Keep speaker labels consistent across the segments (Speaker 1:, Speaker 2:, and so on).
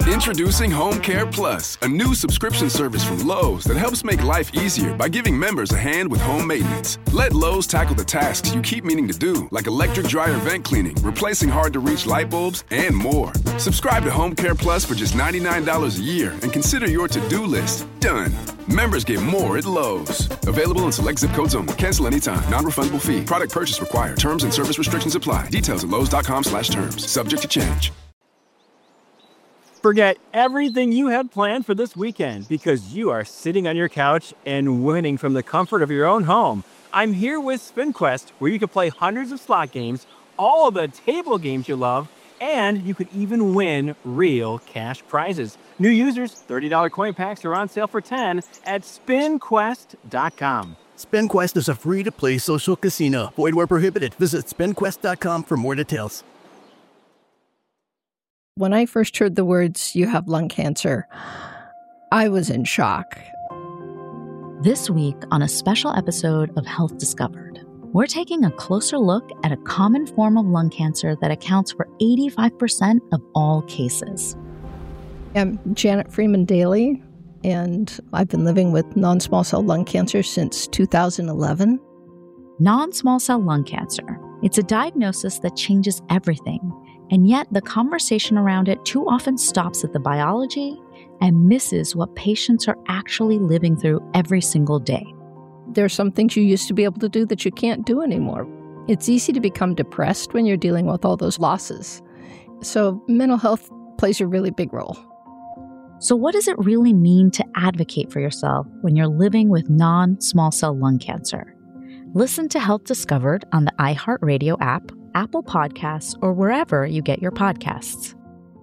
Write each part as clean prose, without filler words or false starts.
Speaker 1: Introducing Home Care Plus, a new subscription service from Lowe's that helps make life easier by giving members a hand with home maintenance. Let Lowe's tackle the tasks you keep meaning to do, like electric dryer vent cleaning, replacing hard-to-reach light bulbs, and more. Subscribe to Home Care Plus for just $99 a year and consider your to-do list done. Members get more at Lowe's. Available in select zip codes only. Cancel anytime. Non-refundable fee. Product purchase required. Terms and service restrictions apply. Details at lowes.com/terms. Subject to change.
Speaker 2: Forget everything you had planned for this weekend because you are sitting on your couch and winning from the comfort of your own home. I'm here with SpinQuest, where you can play hundreds of slot games, all of the table games you love, and you could even win real cash prizes. New users, $30 coin packs are on sale for $10 at SpinQuest.com.
Speaker 3: SpinQuest is a free-to-play social casino. Void where prohibited. Visit SpinQuest.com for more details.
Speaker 4: When I first heard the words, "you have lung cancer," I was in shock.
Speaker 5: This week on a special episode of Health Discovered, we're taking a closer look at a common form of lung cancer that accounts for 85% of all cases.
Speaker 4: I'm Janet Freeman Daly, and I've been living with non-small cell lung cancer since 2011.
Speaker 5: Non-small cell lung cancer. It's a diagnosis that changes everything. And yet the conversation around it too often stops at the biology and misses what patients are actually living through every single day.
Speaker 4: There are some things you used to be able to do that you can't do anymore. It's easy to become depressed when you're dealing with all those losses. So mental health plays a really big role.
Speaker 5: So what does it really mean to advocate for yourself when you're living with non-small cell lung cancer? Listen to Health Discovered on the iHeartRadio app, Apple Podcasts, or wherever you get your podcasts.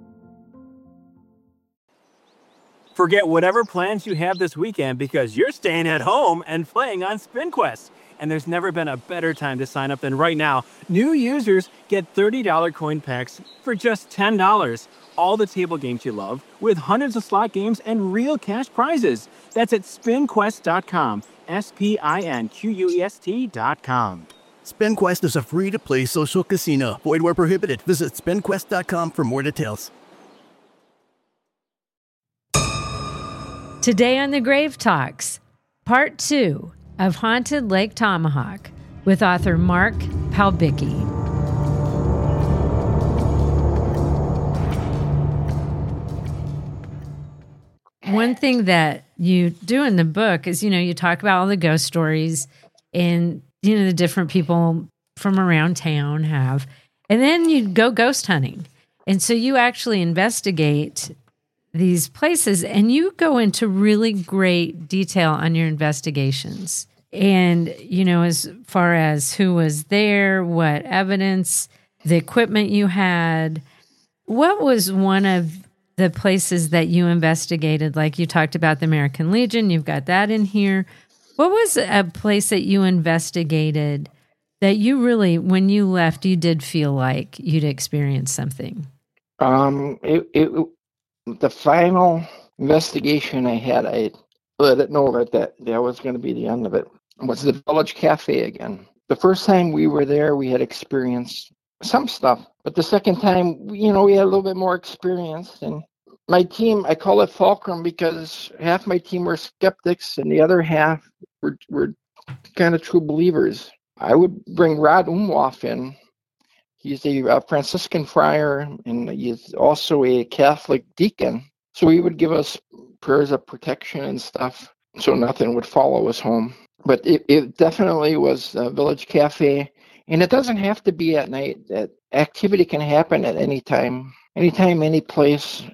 Speaker 2: Forget whatever plans you have this weekend because you're staying at home and playing on SpinQuest. And there's never been a better time to sign up than right now. New users get $30 coin packs for just $10. All the table games you love with hundreds of slot games and real cash prizes. That's at SpinQuest.com. SpinQuest.com.
Speaker 3: SpinQuest is a free-to-play social casino. Void where prohibited. Visit SpinQuest.com for more details.
Speaker 6: Today on the Grave Talks, Part 2 of Haunted Lake Tomahawk with author Mark Palbicki. One thing that you do in the book is, you talk about all the ghost stories and, the different people from around town have. And then you go ghost hunting. And so you actually investigate these places and you go into really great detail on your investigations. And, as far as who was there, what evidence, the equipment you had, what was one of the places that you investigated? Like you talked about the American Legion, you've got that in here. What was a place that you investigated that you really, when you left, you did feel like you'd experienced something?
Speaker 7: The final investigation I had, I let it know that was going to be the end of it, was the Village Cafe again. The first time we were there, we had experienced some stuff, but the second time, we had a little bit more experience. And my team, I call it Fulcrum because half my team were skeptics and the other half were kind of true believers. I would bring Rod Umhoff in. He's a Franciscan friar, and he's also a Catholic deacon. So he would give us prayers of protection and stuff so nothing would follow us home. But it definitely was a Village Cafe. And it doesn't have to be at night. That activity can happen at any time, any place.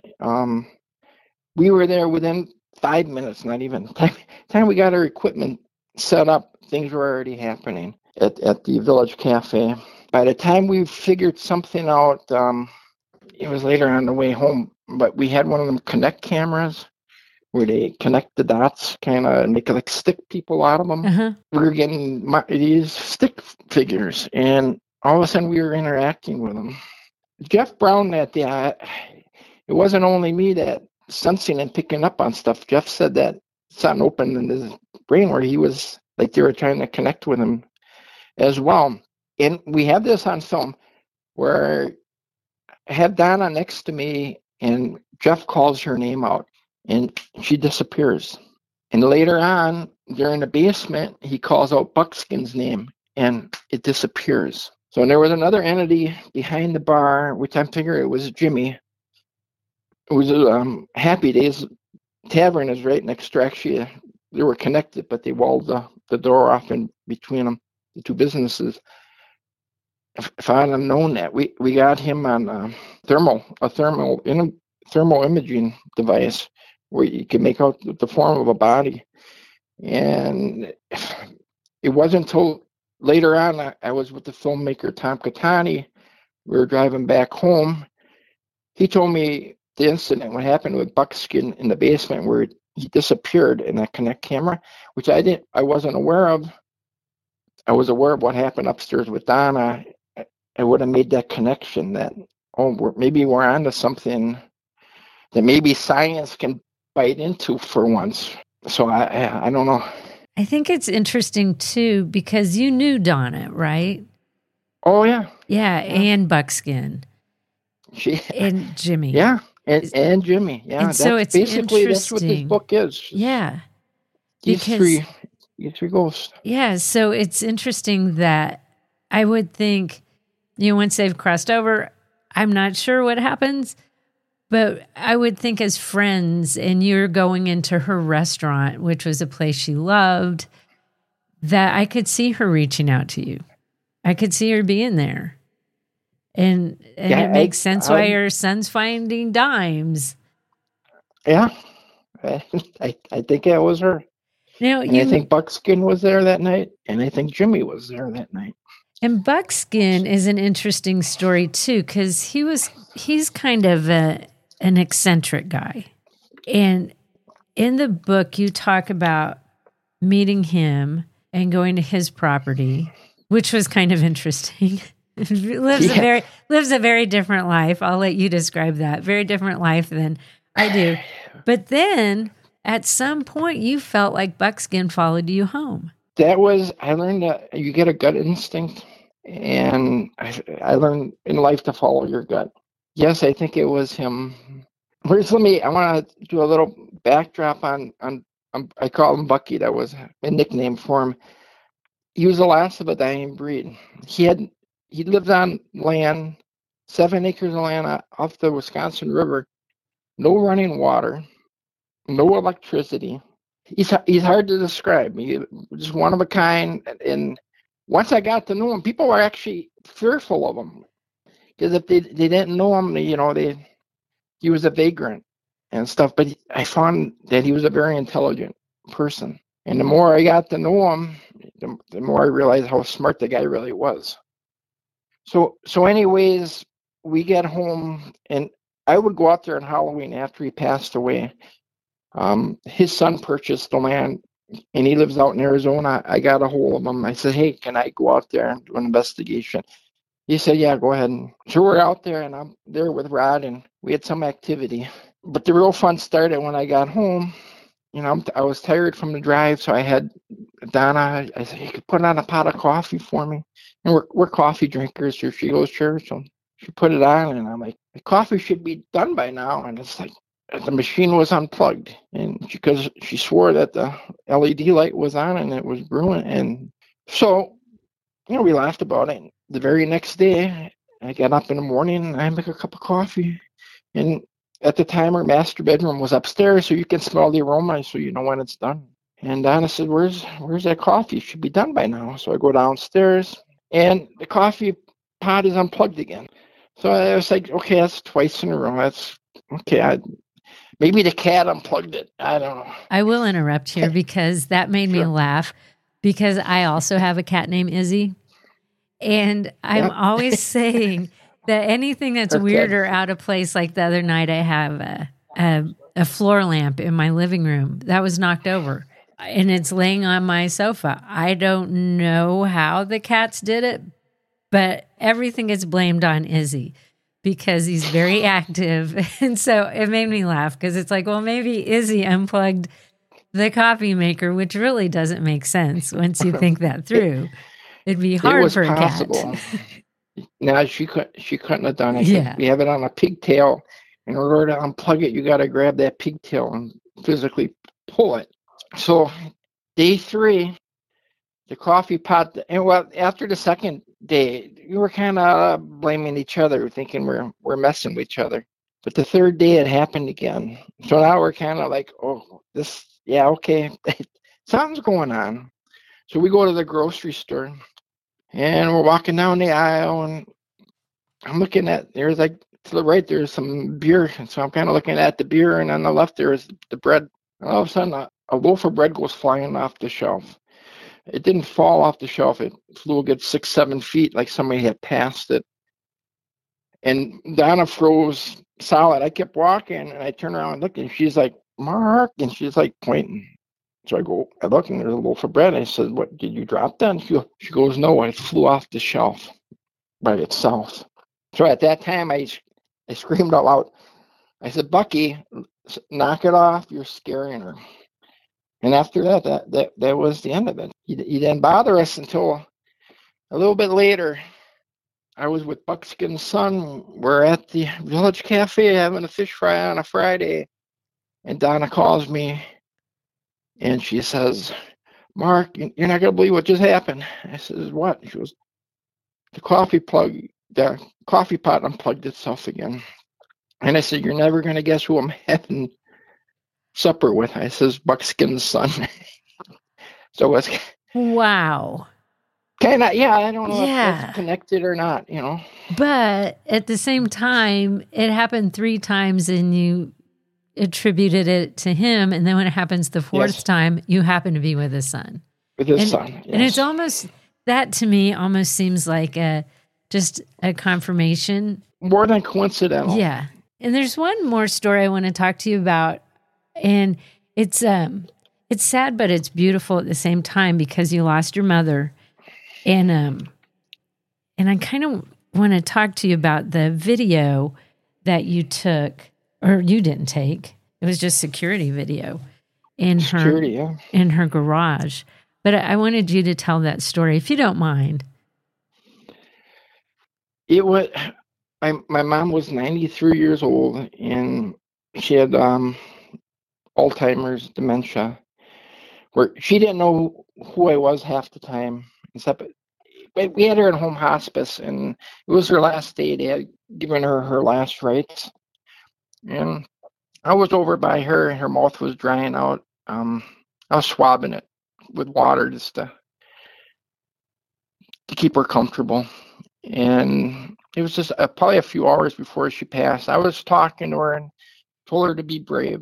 Speaker 7: We were there within 5 minutes, not even. Time we got our equipment set up, things were already happening at the Village Cafe. By the time we figured something out, it was later on the way home, but we had one of them Connect cameras where they connect the dots, kind of, and they could like stick people out of them. Uh-huh. We were getting these stick figures, and all of a sudden we were interacting with them. Jeff Brown that day, it wasn't only me that sensing and picking up on stuff. Jeff said that something opened in his brain where he was like they were trying to connect with him as well. And we have this on film where I had Donna next to me and Jeff calls her name out, and she disappears. And later on, during the basement, he calls out Buckskin's name, and it disappears. So there was another entity behind the bar, which I'm figuring it was Jimmy. It was Happy Days Tavern is right next door. Actually, they were connected, but they walled the door off in between them, the two businesses. If I'd have known that, we got him on a thermal imaging device where you can make out the form of a body. And it wasn't until later on I was with the filmmaker Tom Catani. We were driving back home. He told me the incident, what happened with Buckskin in the basement where he disappeared in that Connect camera, which I wasn't aware of. I was aware of what happened upstairs with Donna. I would have made that connection that, maybe we're onto something that maybe science can bite into for once. So I don't know.
Speaker 6: I think it's interesting too, because you knew Donna, right?
Speaker 7: Oh, yeah.
Speaker 6: Yeah, and Buckskin. And Jimmy.
Speaker 7: Yeah, and Jimmy. Yeah,
Speaker 6: and so it's
Speaker 7: basically
Speaker 6: interesting.
Speaker 7: That's what this book is.
Speaker 6: Yeah.
Speaker 7: These three ghosts.
Speaker 6: Yeah, so it's interesting that I would think, once they've crossed over, I'm not sure what happens, but I would think as friends and you're going into her restaurant, which was a place she loved, that I could see her reaching out to you. I could see her being there. And it makes sense why your son's finding dimes.
Speaker 7: Yeah, I think that was her.
Speaker 6: Now,
Speaker 7: I think Buckskin was there that night, and I think Jimmy was there that night.
Speaker 6: And Buckskin is an interesting story too, because he's kind of an eccentric guy. And in the book, you talk about meeting him and going to his property, which was kind of interesting. lives a very different life. I'll let you describe that. Very different life than I do. But then at some point you felt like Buckskin followed you home.
Speaker 7: I learned that you get a gut instinct, and I learned in life to follow your gut. Yes, I think it was him. First, I want to do a little backdrop on I call him Bucky. That was a nickname for him. He was the last of a dying breed. He lived on land, 7 acres of land off the Wisconsin River, no running water, no electricity. He's hard to describe. He just one of a kind. And once I got to know him, people were actually fearful of him, because if they didn't know him, he was a vagrant and stuff. But I found that he was a very intelligent person. And the more I got to know him, the more I realized how smart the guy really was. So anyways, we get home, and I would go out there on Halloween after he passed away. His son purchased the land, and he lives out in Arizona. I got a hold of him. I said, hey, can I go out there and do an investigation? He said, yeah, go ahead. So we're out there, and I'm there with Rod, and we had some activity. But the real fun started when I got home. I was tired from the drive, so I had Donna. I said, you could put on a pot of coffee for me. And we're coffee drinkers. Here she goes, sure. So she put it on, and I'm like, the coffee should be done by now. And it's like, the machine was unplugged, and because she swore that the LED light was on and it was brewing. And so, we laughed about it. The very next day, I got up in the morning and I make a cup of coffee. And at the time, our master bedroom was upstairs, so you can smell the aroma, so you know when it's done. And Donna said, where's that coffee? It should be done by now. So I go downstairs, and the coffee pot is unplugged again. So I was like, okay, that's twice in a row. That's okay. Maybe the cat unplugged it. I don't know.
Speaker 6: I will interrupt here because that made me laugh, because I also have a cat named Izzy. And I'm always saying that anything that's weird or out of place, like the other night, I have a floor lamp in my living room that was knocked over, and it's laying on my sofa. I don't know how the cats did it, but everything gets blamed on Izzy, because he's very active. And so it made me laugh, because it's like, well, maybe Izzy unplugged the coffee maker, which really doesn't make sense once you think that through. It'd be hard for a cat.
Speaker 7: No, she couldn't have done it.
Speaker 6: Yeah.
Speaker 7: We have it on a pigtail, in order to unplug it, you got to grab that pigtail and physically pull it. So day 3, the coffee pot, and well, after the second day, we were kind of blaming each other, thinking we're messing with each other. But the third day, it happened again. So now we're kind of like, oh, this, yeah, okay, something's going on. So we go to the grocery store, and we're walking down the aisle, and I'm looking at, there's like, to the right, there's some beer. And so I'm kind of looking at the beer, and on the left, there's the bread. And all of a sudden, a loaf of bread goes flying off the shelf. It didn't fall off the shelf. It flew a good 6-7 feet, like somebody had passed it. And Donna froze solid. I kept walking, and I turned around and looked, and she's like, Mark, and she's like pointing. So I look, and there's a loaf of bread. I said, what, did you drop that? And she goes, no, it flew off the shelf by itself. So at that time, I screamed out loud. I said, Bucky, knock it off. You're scaring her. And after that was the end of it. He didn't bother us until a little bit later. I was with Buckskin's son. We're at the Village Cafe having a fish fry on a Friday. And Donna calls me, and she says, Mark, you're not going to believe what just happened. I says, what? She goes, the coffee pot unplugged itself again. And I said, you're never going to guess who I'm having supper with. I says, Buckskin's son. So it's
Speaker 6: Wow.
Speaker 7: kind of, yeah, I don't know if that's connected or not, you know.
Speaker 6: But at the same time, it happened 3 times and you attributed it to him. And then when it happens the 4th time, you happen to be with his son.
Speaker 7: With his son, yes.
Speaker 6: And it's almost, that to me almost seems like just a confirmation.
Speaker 7: More than coincidental.
Speaker 6: Yeah. And there's one more story I want to talk to you about. And it's sad, but it's beautiful at the same time because you lost your mother. And I kind of want to talk to you about the video that you took, or you didn't take. It was just security video in her garage. But I wanted you to tell that story, if you don't mind.
Speaker 7: It was, my mom was 93 years old, and she had Alzheimer's, dementia, where she didn't know who I was half the time. Except we had her in home hospice, and it was her last day. They had given her last rites. And I was over by her, and her mouth was drying out. I was swabbing it with water just to keep her comfortable. And it was just probably a few hours before she passed. I was talking to her and told her to be brave,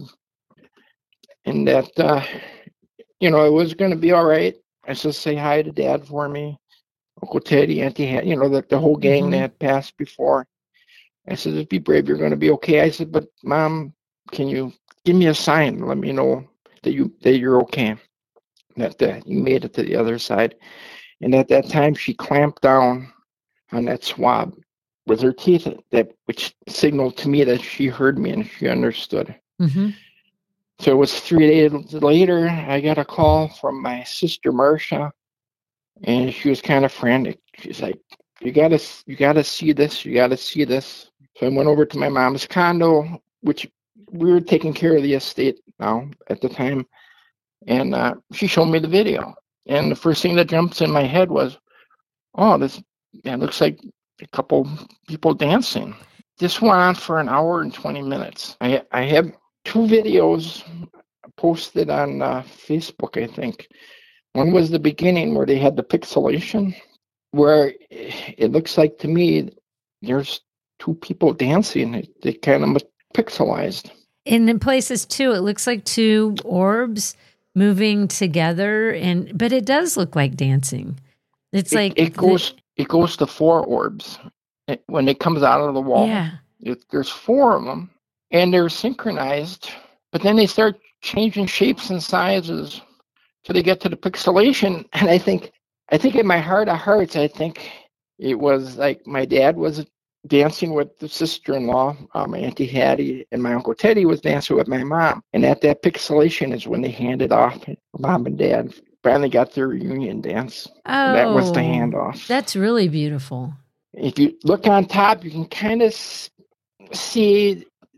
Speaker 7: and that it was going to be all right. I said, say hi to Dad for me, Uncle Teddy, Auntie Hat, the whole gang that had passed before. I said, just be brave, you're going to be okay. I said, but Mom, can you give me a sign, let me know that you're okay, that you made it to the other side. And at that time, she clamped down on that swab with her teeth, which signaled to me that she heard me and she understood. Mm-hmm. So it was 3 days later, I got a call from my sister Marcia, and she was kind of frantic. She's like, you gotta see this, you gotta see this. So I went over to my mom's condo, which we were taking care of the estate now at the time, and she showed me the video. And the first thing that jumps in my head was, oh, this looks like a couple people dancing. This went on for an hour and 20 minutes. I have 2 videos posted on Facebook, I think. One was the beginning where they had the pixelation, where it looks like to me there's 2 people dancing. They kind of pixelized.
Speaker 6: And in places too, it looks like 2 orbs moving together, but it does look like dancing. It's
Speaker 7: it goes to 4 orbs when it comes out of the wall.
Speaker 6: Yeah,
Speaker 7: there's 4 of them, and they're synchronized. But then they start changing shapes and sizes till they get to the pixelation. And I think in my heart of hearts, I think it was like my dad was dancing with the sister-in-law, my Auntie Hattie, and my Uncle Teddy was dancing with my mom. And at that pixelation is when they handed off. Mom and Dad finally got their reunion dance.
Speaker 6: Oh,
Speaker 7: that was the handoff.
Speaker 6: That's really beautiful.
Speaker 7: If you look on top, you can kind of see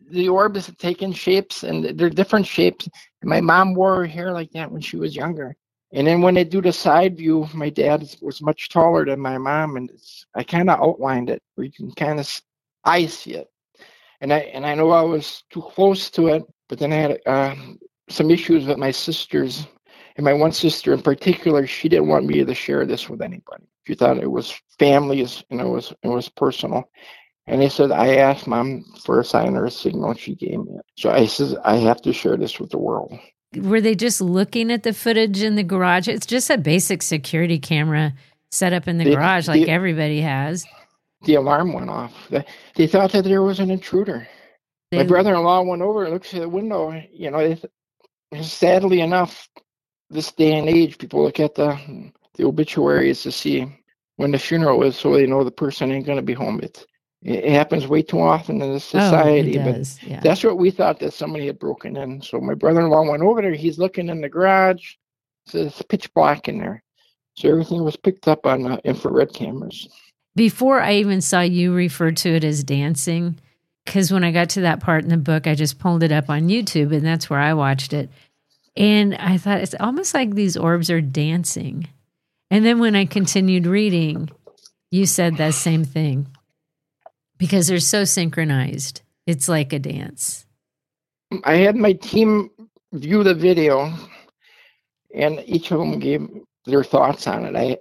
Speaker 7: the orbs have taken shapes, and they're different shapes. And my mom wore her hair like that when she was younger. And then when they do the side view, my dad was much taller than my mom, and I kind of outlined it where you can kind of I see it. And I know I was too close to it, but then I had some issues with my sisters. And my one sister in particular, she didn't want me to share this with anybody. She thought it was families and it was personal. And I said, I asked Mom for a sign or a signal, and she gave me it. So I said, I have to share this with the world.
Speaker 6: Were they just looking at the footage in the garage? It's just a basic security camera set up in the garage like everybody has.
Speaker 7: The alarm went off. They thought that there was an intruder. My brother-in-law went over and looked through the window. You know, sadly enough, this day and age, people look at the obituaries to see when the funeral is, so they know the person ain't going to be home. It happens way too often in this society.
Speaker 6: Oh, it does.
Speaker 7: But that's what we thought, that somebody had broken in. So my brother-in-law went over there. He's looking in the garage. So it's pitch black in there. So everything was picked up on infrared cameras.
Speaker 6: Before I even saw you refer to it as dancing, because when I got to that part in the book, I just pulled it up on YouTube, and that's where I watched it. And I thought it's almost like these orbs are dancing. And then when I continued reading, you said that same thing. Because they're so synchronized. It's like a dance.
Speaker 7: I had my team view the video, and each of them gave their thoughts on it.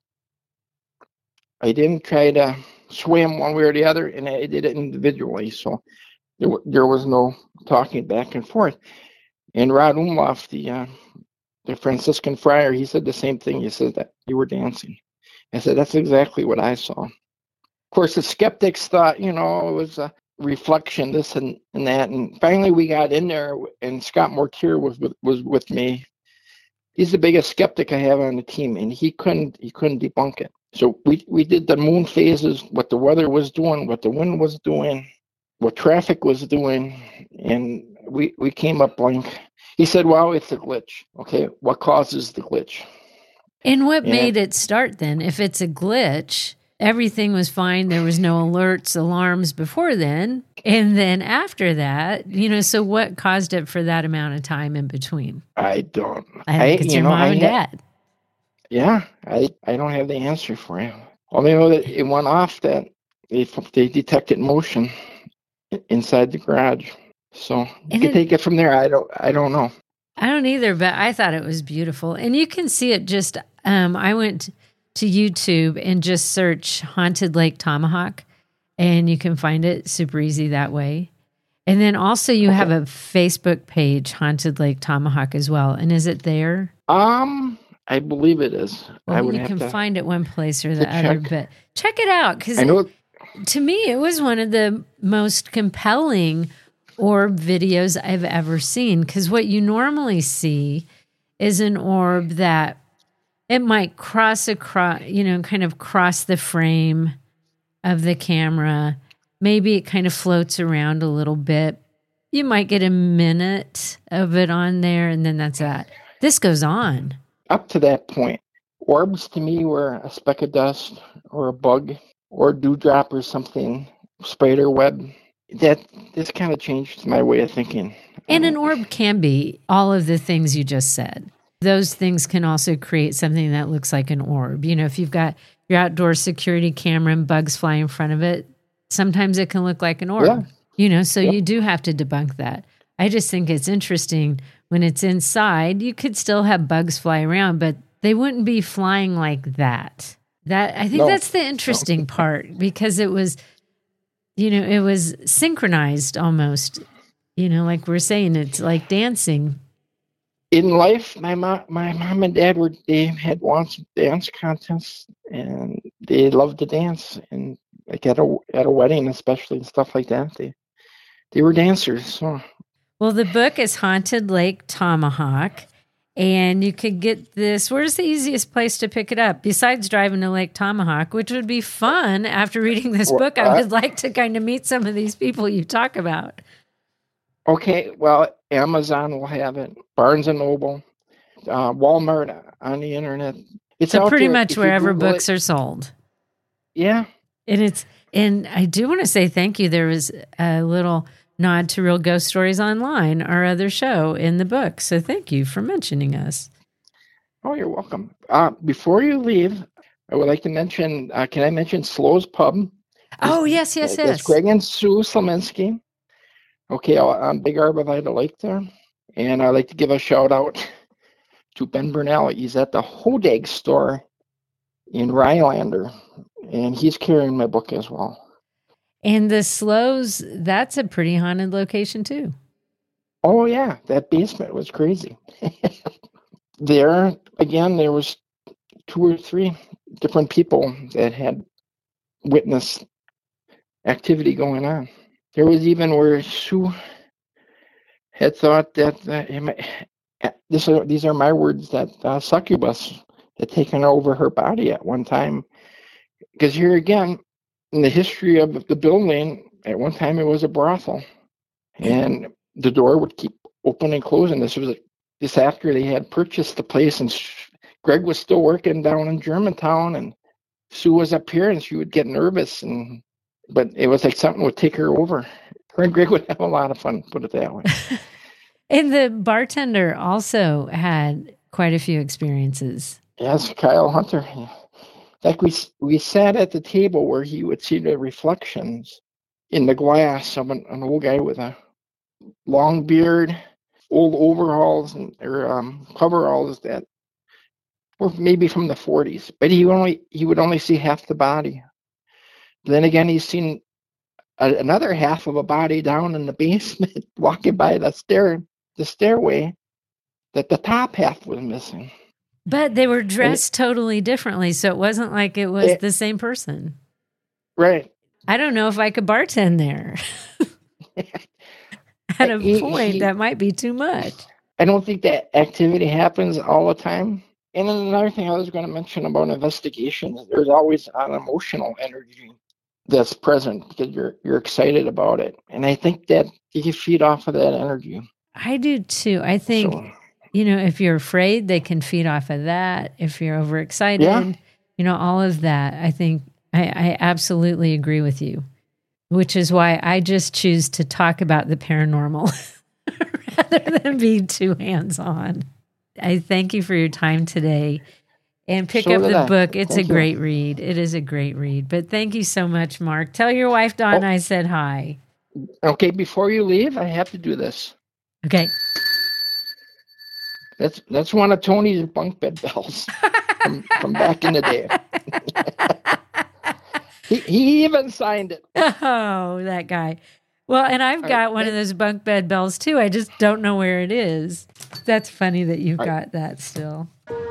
Speaker 7: I didn't try to sway them one way or the other, and I did it individually. So there was no talking back and forth. And Rod Umlauf, the Franciscan friar, he said the same thing. He said that you were dancing. I said, that's exactly what I saw. Of course, the skeptics thought, it was a reflection, this and that. And finally, we got in there, and Scott Mortier was with me. He's the biggest skeptic I have on the team, and he couldn't debunk it. So we did the moon phases, what the weather was doing, what the wind was doing, what traffic was doing, and we came up blank. He said, well, it's a glitch. Okay, what causes the glitch?
Speaker 6: And what made it start then? If it's a glitch, everything was fine. There was no alerts, alarms before then. And then after that, so what caused it for that amount of time in between?
Speaker 7: I don't.
Speaker 6: I think it's your mom and dad.
Speaker 7: Yeah, I don't have the answer for you. All I know that it went off, that they detected motion inside the garage. So you can take it from there. I don't know.
Speaker 6: I don't either, but I thought it was beautiful. And you can see it just, I went to YouTube and just search Haunted Lake Tomahawk, and you can find it super easy that way. And then also you have a Facebook page, Haunted Lake Tomahawk, as well. And is it there?
Speaker 7: I believe it is.
Speaker 6: Well, you can find it one place or the other, but check it out, because to me, it was one of the most compelling orb videos I've ever seen, because what you normally see is an orb that it might cross across, kind of cross the frame of the camera. Maybe it kind of floats around a little bit. You might get a minute of it on there, and then that's that. This goes on.
Speaker 7: Up to that point, orbs to me were a speck of dust or a bug or a dewdrop or something, spider web. This kind of changed my way of thinking.
Speaker 6: And an orb can be all of the things you just said. Those things can also create something that looks like an orb. If you've got your outdoor security camera and bugs fly in front of it, sometimes it can look like an orb. Yeah. So you do have to debunk that. I just think it's interesting when it's inside, you could still have bugs fly around, but they wouldn't be flying like that. I think that's the interesting part, because it was, it was synchronized almost, like we're saying, it's like dancing.
Speaker 7: In life, my mom and dad they had dance contests, and they loved to dance, and like at a wedding especially and stuff like that, they were dancers. So.
Speaker 6: Well, the book is Haunted Lake Tomahawk, and you could get this. Where's the easiest place to pick it up besides driving to Lake Tomahawk, which would be fun after reading this book? I would like to kind of meet some of these people you talk about.
Speaker 7: Okay, well, Amazon will have it, Barnes & Noble, Walmart on the internet. It's
Speaker 6: so pretty much wherever books are sold.
Speaker 7: Yeah.
Speaker 6: And I do want to say thank you. There was a little nod to Real Ghost Stories Online, our other show in the book. So thank you for mentioning us.
Speaker 7: Oh, you're welcome. Before you leave, I would like to mention, can I mention Slow's Pub?
Speaker 6: Oh, yes.
Speaker 7: That's Greg and Sue Slominski. Okay, on Big Arborvita Lake there. And I'd like to give a shout out to Ben Burnell. He's at the Hodag store in Rylander, and he's carrying my book as well.
Speaker 6: And the Slows, that's a pretty haunted location too.
Speaker 7: Oh, yeah. That basement was crazy. There, again, there was 2 or 3 different people that had witnessed activity going on. There was even where Sue had thought that, these are my words, that succubus had taken over her body at one time. Because here again, in the history of the building, at one time it was a brothel. And the door would keep opening and closing. This after they had purchased the place, and Greg was still working down in Germantown, and Sue was up here, and she would get nervous, but it was like something would take her over. Her and Greg would have a lot of fun, put it that way.
Speaker 6: And the bartender also had quite a few experiences.
Speaker 7: Yes, Kyle Hunter. Like we sat at the table where he would see the reflections in the glass of an old guy with a long beard, old overalls or coveralls that were maybe from the 40s, but he would only see half the body. Then again, he's seen another half of a body down in the basement walking by the stairway that the top half was missing.
Speaker 6: But they were dressed totally differently, so it wasn't like it was the same person.
Speaker 7: Right.
Speaker 6: I don't know if I could bartend there. At a point, that might be too much.
Speaker 7: I don't think that activity happens all the time. And then another thing I was going to mention about investigation is there's always an emotional energy that's present because you're excited about it. And I think that you can feed off of that energy.
Speaker 6: I do too. I think, if you're afraid, they can feed off of that. If you're overexcited, all of that. I think I absolutely agree with you, which is why I just choose to talk about the paranormal rather than be too hands-on. I thank you for your time today. And pick up the book. It's a great read. It is a great read. But thank you so much, Mark. Tell your wife, Dawn, I said hi.
Speaker 7: Okay, before you leave, I have to do this.
Speaker 6: Okay.
Speaker 7: That's one of Tony's bunk bed bells from back in the day. he even signed it.
Speaker 6: Oh, that guy. Well, and I've got one of those bunk bed bells too. I just don't know where it is. That's funny that you've got that still.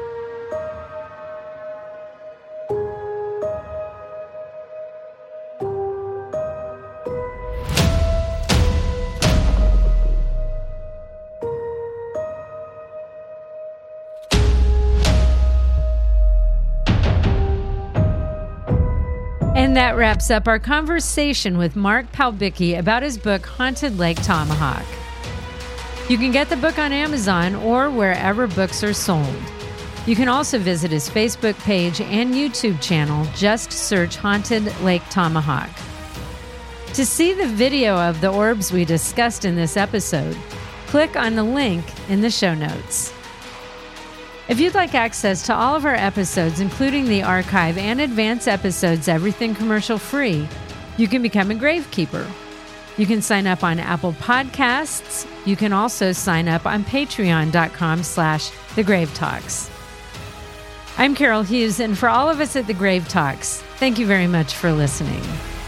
Speaker 6: And that wraps up our conversation with Mark Palbicki about his book, Haunted Lake Tomahawk. You can get the book on Amazon or wherever books are sold. You can also visit his Facebook page and YouTube channel. Just search Haunted Lake Tomahawk. To see the video of the orbs we discussed in this episode, click on the link in the show notes. If you'd like access to all of our episodes, including the archive and advance episodes, everything commercial free, you can become a Gravekeeper. You can sign up on Apple Podcasts. You can also sign up on patreon.com/thegravetalks. I'm Carol Hughes, and for all of us at The Grave Talks, thank you very much for listening.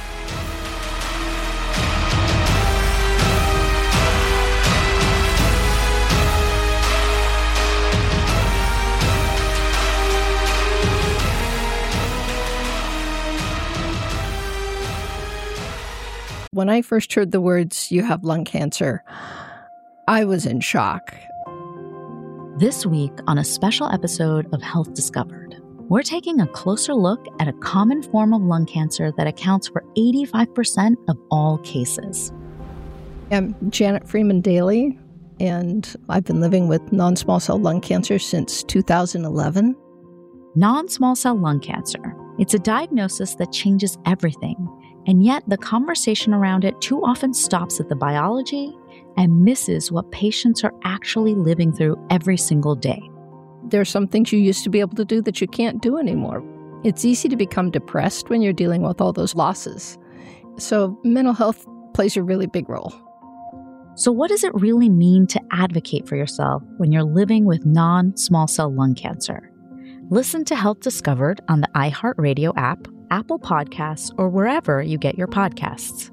Speaker 4: When I first heard the words, "you have lung cancer," I was in shock.
Speaker 5: This week on a special episode of Health Discovered, we're taking a closer look at a common form of lung cancer that accounts for 85% of all cases.
Speaker 4: I'm Janet Freeman Daly, and I've been living with non-small cell lung cancer since 2011.
Speaker 5: Non-small cell lung cancer. It's a diagnosis that changes everything, And yet the conversation around it too often stops at the biology and misses what patients are actually living through every single day.
Speaker 4: There are some things you used to be able to do that you can't do anymore. It's easy to become depressed when you're dealing with all those losses. So mental health plays a really big role.
Speaker 5: So what does it really mean to advocate for yourself when you're living with non-small cell lung cancer? Listen to Health Discovered on the iHeartRadio app, Apple Podcasts, or wherever you get your podcasts.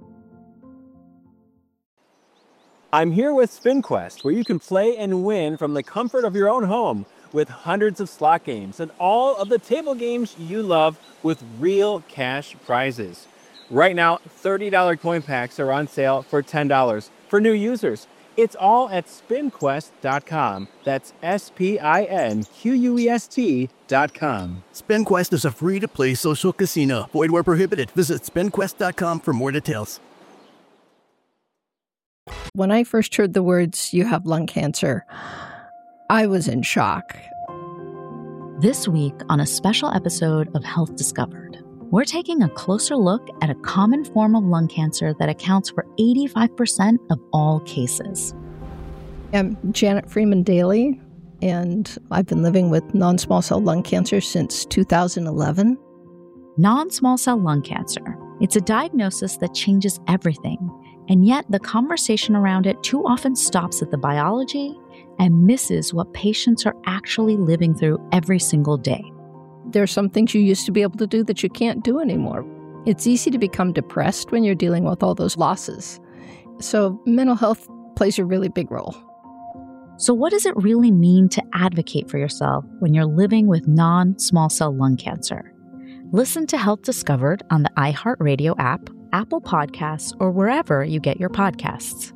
Speaker 2: I'm here with SpinQuest, where you can play and win from the comfort of your own home with hundreds of slot games and all of the table games you love with real cash prizes. Right now, $30 coin packs are on sale for $10 for new users. It's all at SpinQuest.com. That's SpinQuest.com.
Speaker 3: SpinQuest is a free-to-play social casino. Void where prohibited. Visit SpinQuest.com for more details.
Speaker 4: When I first heard the words, "you have lung cancer," I was in shock.
Speaker 5: This week on a special episode of Health Discovered, we're taking a closer look at a common form of lung cancer that accounts for 85% of all cases.
Speaker 4: I'm Janet Freeman Daly, and I've been living with non-small cell lung cancer since 2011.
Speaker 5: Non-small cell lung cancer. It's a diagnosis that changes everything, and yet the conversation around it too often stops at the biology and misses what patients are actually living through every single day.
Speaker 4: There are some things you used to be able to do that you can't do anymore. It's easy to become depressed when you're dealing with all those losses. So mental health plays a really big role.
Speaker 5: So what does it really mean to advocate for yourself when you're living with non-small cell lung cancer? Listen to Health Discovered on the iHeartRadio app, Apple Podcasts, or wherever you get your podcasts.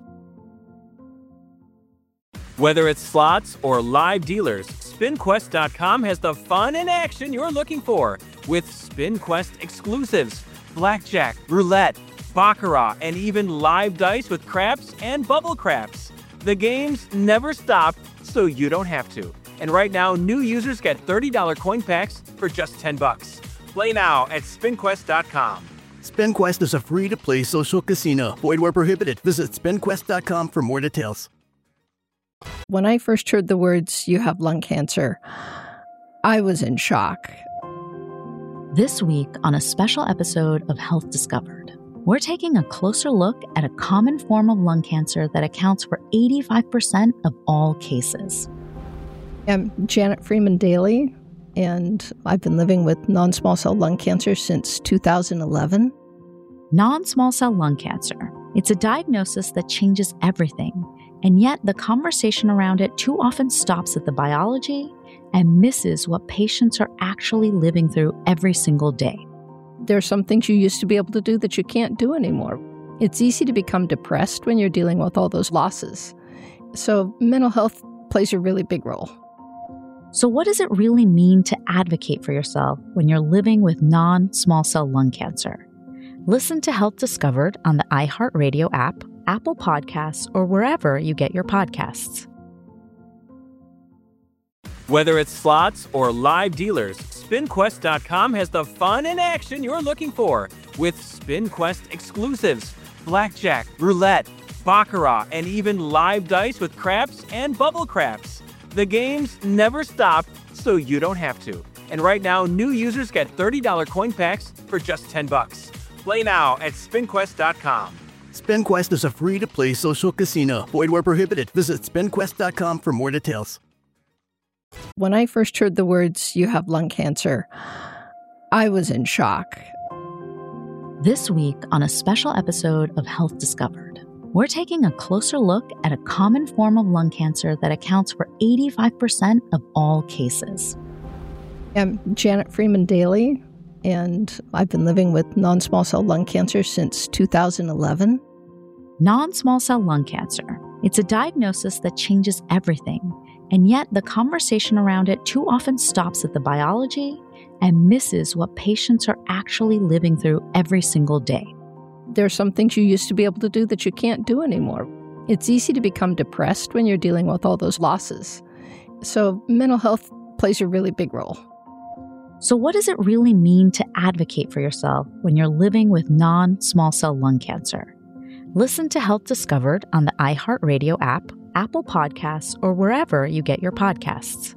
Speaker 2: Whether it's slots or live dealers, SpinQuest.com has the fun and action you're looking for with SpinQuest exclusives, blackjack, roulette, baccarat, and even live dice with craps and bubble craps. The games never stop, so you don't have to. And right now, new users get $30 coin packs for just $10. Play now at SpinQuest.com.
Speaker 3: SpinQuest is a free-to-play social casino. Void where prohibited. Visit SpinQuest.com for more details.
Speaker 4: When I first heard the words, "you have lung cancer," I was in shock.
Speaker 5: This week on a special episode of Health Discovered, we're taking a closer look at a common form of lung cancer that accounts for 85% of all cases.
Speaker 4: I'm Janet Freeman Daly, and I've been living with non-small cell lung cancer since 2011.
Speaker 5: Non-small cell lung cancer. It's a diagnosis that changes everything, and yet the conversation around it too often stops at the biology and misses what patients are actually living through every single day.
Speaker 4: There are some things you used to be able to do that you can't do anymore. It's easy to become depressed when you're dealing with all those losses. So mental health plays a really big role.
Speaker 5: So what does it really mean to advocate for yourself when you're living with non-small cell lung cancer? Listen to Health Discovered on the iHeartRadio app, Apple Podcasts, or wherever you get your podcasts.
Speaker 2: Whether it's slots or live dealers, SpinQuest.com has the fun and action you're looking for with SpinQuest exclusives, blackjack, roulette, baccarat, and even live dice with craps and bubble craps. The games never stop, so you don't have to. And right now, new users get $30 coin packs for just $10. Play now at SpinQuest.com.
Speaker 3: SpinQuest is a free-to-play social casino. Void where prohibited. Visit SpinQuest.com for more details.
Speaker 4: When I first heard the words, "you have lung cancer," I was in shock.
Speaker 5: This week on a special episode of Health Discovered, we're taking a closer look at a common form of lung cancer that accounts for 85% of all cases.
Speaker 4: I'm Janet Freeman Daly, and I've been living with non-small cell lung cancer since 2011.
Speaker 5: Non-small cell lung cancer. It's a diagnosis that changes everything, and yet the conversation around it too often stops at the biology and misses what patients are actually living through every single day.
Speaker 4: There are some things you used to be able to do that you can't do anymore. It's easy to become depressed when you're dealing with all those losses. So mental health plays a really big role.
Speaker 5: So what does it really mean to advocate for yourself when you're living with non-small cell lung cancer? Listen to Health Discovered on the iHeartRadio app, Apple Podcasts, or wherever you get your podcasts.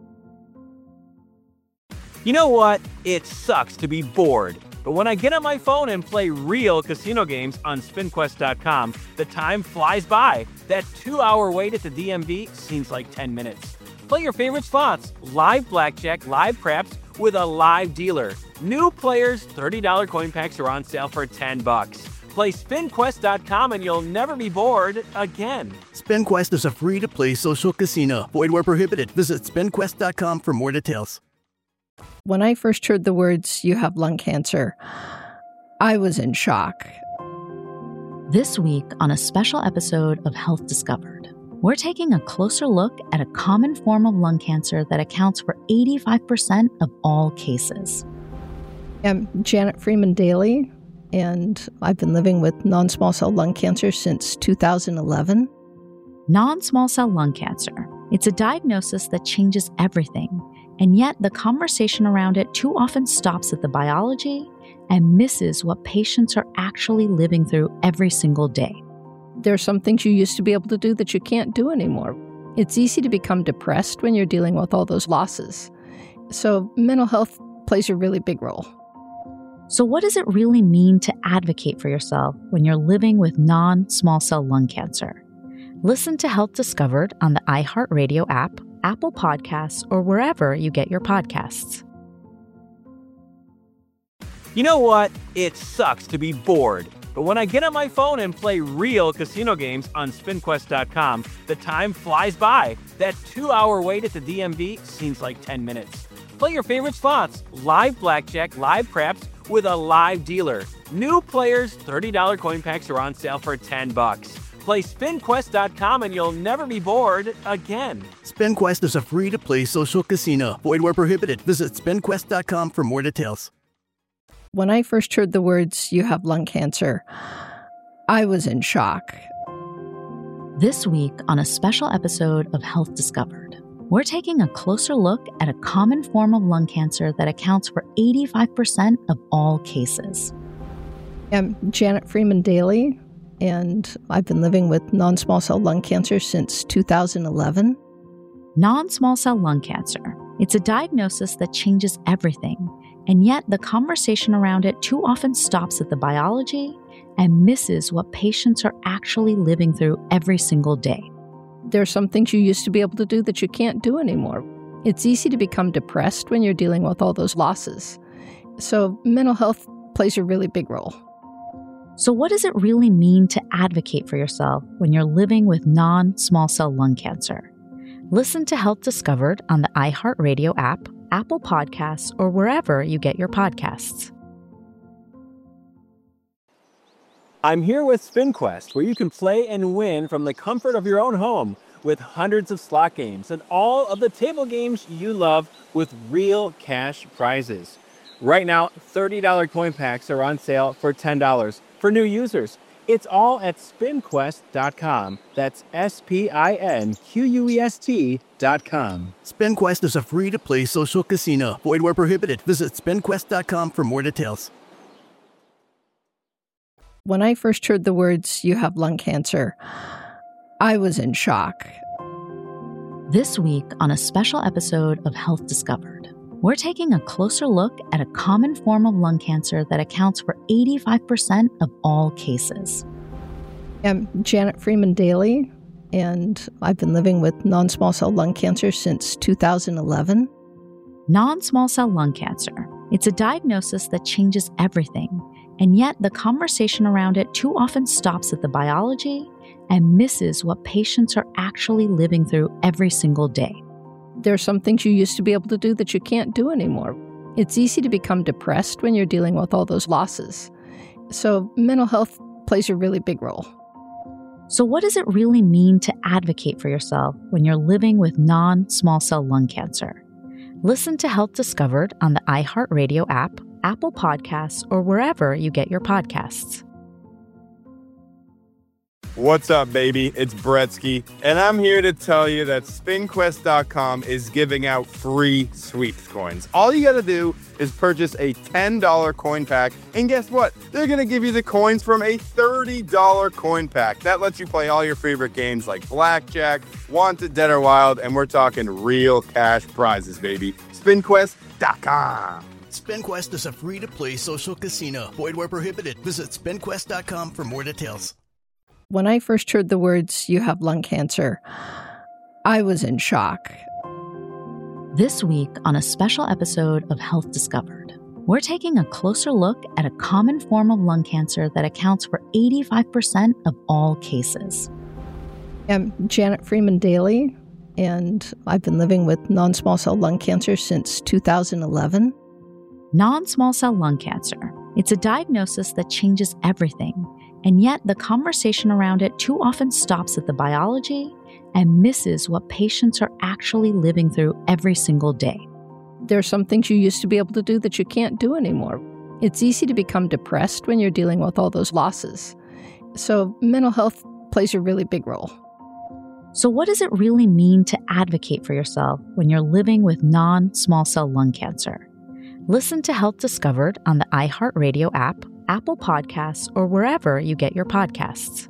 Speaker 2: You know what? It sucks to be bored. But when I get on my phone and play real casino games on SpinQuest.com, the time flies by. That 2-hour wait at the DMV seems like 10 minutes. Play your favorite slots, live blackjack, live craps, with a live dealer. New players, $30 coin packs are on sale for $10. Play SpinQuest.com and you'll never be bored again.
Speaker 3: SpinQuest is a free-to-play social casino. Void where prohibited. Visit SpinQuest.com for more details.
Speaker 4: When I first heard the words, "you have lung cancer," I was in shock.
Speaker 5: This week on a special episode of Health Discovered, we're taking a closer look at a common form of lung cancer that accounts for 85% of all cases.
Speaker 4: I'm Janet Freeman Daly, and I've been living with non-small cell lung cancer since 2011.
Speaker 5: Non-small cell lung cancer. It's a diagnosis that changes everything, and yet the conversation around it too often stops at the biology and misses what patients are actually living through every single day.
Speaker 4: There are some things you used to be able to do that you can't do anymore. It's easy to become depressed when you're dealing with all those losses. So mental health plays a really big role.
Speaker 5: So what does it really mean to advocate for yourself when you're living with non-small cell lung cancer? Listen to Health Discovered on the iHeartRadio app, Apple Podcasts, or wherever you get your podcasts.
Speaker 2: You know what? It sucks to be bored. But when I get on my phone and play real casino games on SpinQuest.com, the time flies by. That 2-hour wait at the DMV seems like 10 minutes. Play your favorite slots, live blackjack, live craps, with a live dealer. New players, $30 coin packs are on sale for $10. Play SpinQuest.com and you'll never be bored again.
Speaker 3: SpinQuest is a free-to-play social casino. Void where prohibited. Visit SpinQuest.com for more details.
Speaker 4: When I first heard the words, "you have lung cancer," I was in shock.
Speaker 5: This week on a special episode of Health Discovered, we're taking a closer look at a common form of lung cancer that accounts for 85% of all cases.
Speaker 4: I'm Janet Freeman Daly, and I've been living with non-small cell lung cancer since 2011.
Speaker 5: Non-small cell lung cancer. It's a diagnosis that changes everything, and yet the conversation around it too often stops at the biology and misses what patients are actually living through every single day.
Speaker 4: There are some things you used to be able to do that you can't do anymore. It's easy to become depressed when you're dealing with all those losses. So mental health plays a really big role.
Speaker 5: So what does it really mean to advocate for yourself when you're living with non-small cell lung cancer? Listen to Health Discovered on the iHeartRadio app, Apple Podcasts, or wherever you get your podcasts.
Speaker 2: I'm here with SpinQuest, where you can play and win from the comfort of your own home with hundreds of slot games and all of the table games you love with real cash prizes. Right now, $30 coin packs are on sale for $10 for new users. It's all at SpinQuest.com. That's SpinQuest.com.
Speaker 3: SpinQuest is a free-to-play social casino. Void where prohibited. Visit SpinQuest.com for more details.
Speaker 4: When I first heard the words, "you have lung cancer," I was in shock.
Speaker 5: This week on a special episode of Health Discovered, we're taking a closer look at a common form of lung cancer that accounts for 85% of all cases.
Speaker 4: I'm Janet Freeman Daly, and I've been living with non-small cell lung cancer since 2011.
Speaker 5: Non-small cell lung cancer. It's a diagnosis that changes everything, and yet the conversation around it too often stops at the biology and misses what patients are actually living through every single day.
Speaker 4: There are some things you used to be able to do that you can't do anymore. It's easy to become depressed when you're dealing with all those losses. So mental health plays a really big role.
Speaker 5: So what does it really mean to advocate for yourself when you're living with non-small cell lung cancer? Listen to Health Discovered on the iHeartRadio app, Apple Podcasts, or wherever you get your podcasts.
Speaker 8: What's up, baby? It's Bretsky, and I'm here to tell you that SpinQuest.com is giving out free sweeps coins. All you gotta do is purchase a $10 coin pack, and guess what? They're gonna give you the coins from a $30 coin pack. That lets you play all your favorite games like Blackjack, Wanted, Dead or Wild, and we're talking real cash prizes, baby. SpinQuest.com.
Speaker 3: SpinQuest is a free-to-play social casino. Void where prohibited. Visit SpinQuest.com for more details.
Speaker 4: When I first heard the words, "you have lung cancer," I was in shock.
Speaker 5: This week on a special episode of Health Discovered, we're taking a closer look at a common form of lung cancer that accounts for 85% of all cases.
Speaker 4: I'm Janet Freeman Daly, and I've been living with non-small cell lung cancer since 2011.
Speaker 5: Non-small cell lung cancer. It's a diagnosis that changes everything, and yet the conversation around it too often stops at the biology and misses what patients are actually living through every single day.
Speaker 4: There are some things you used to be able to do that you can't do anymore. It's easy to become depressed when you're dealing with all those losses. So mental health plays a really big role.
Speaker 5: So what does it really mean to advocate for yourself when you're living with non-small cell lung cancer? Listen to Health Discovered on the iHeartRadio app, Apple Podcasts, or wherever you get your podcasts.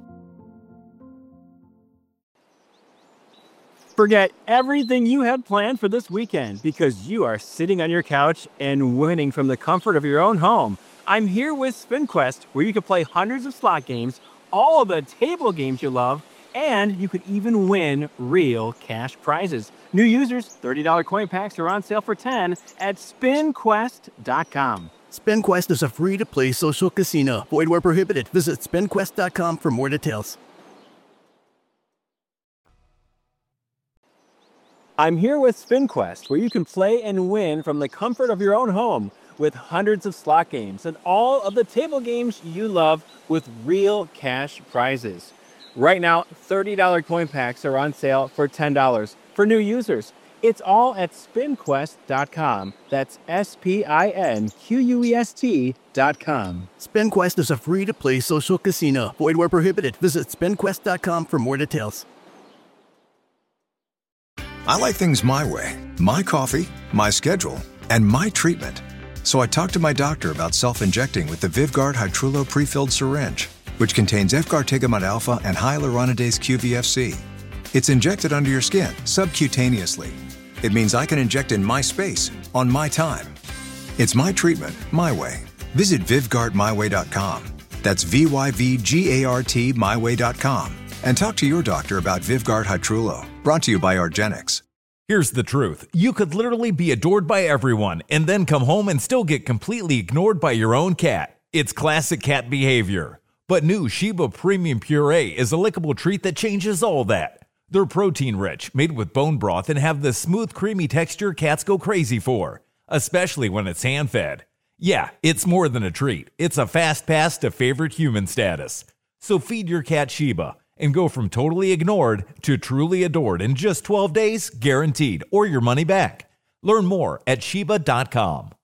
Speaker 2: Forget everything you had planned for this weekend because you are sitting on your couch and winning from the comfort of your own home. I'm here with SpinQuest, where you can play hundreds of slot games, all of the table games you love, and you could even win real cash prizes. New users, $30 coin packs are on sale for $10 at SpinQuest.com.
Speaker 3: SpinQuest is a free-to-play social casino. Void where prohibited. Visit SpinQuest.com for more details.
Speaker 2: I'm here with SpinQuest, where you can play and win from the comfort of your own home with hundreds of slot games and all of the table games you love with real cash prizes. Right now, $30 coin packs are on sale for $10 for new users. It's all at SpinQuest.com. That's SpinQuest.com.
Speaker 3: SpinQuest is a free-to-play social casino. Void where prohibited. Visit SpinQuest.com for more details.
Speaker 9: I like things my way. My coffee, my schedule, and my treatment. So I talked to my doctor about self-injecting with the Vyvgart Hytrulo prefilled syringe, which contains efgartigimod alpha and hyaluronidase QVFC. It's injected under your skin, subcutaneously. It means I can inject in my space, on my time. It's my treatment, my way. Visit VyvgartMyWay.com. That's VYVGART MyWay.com. And talk to your doctor about Vyvgart Hytrulo. Brought to you by argenx.
Speaker 10: Here's the truth. You could literally be adored by everyone and then come home and still get completely ignored by your own cat. It's classic cat behavior. But new Sheba Premium Puree is a lickable treat that changes all that. They're protein-rich, made with bone broth, and have the smooth, creamy texture cats go crazy for, especially when it's hand-fed. Yeah, it's more than a treat. It's a fast pass to favorite human status. So feed your cat Sheba and go from totally ignored to truly adored in just 12 days, guaranteed, or your money back. Learn more at Sheba.com.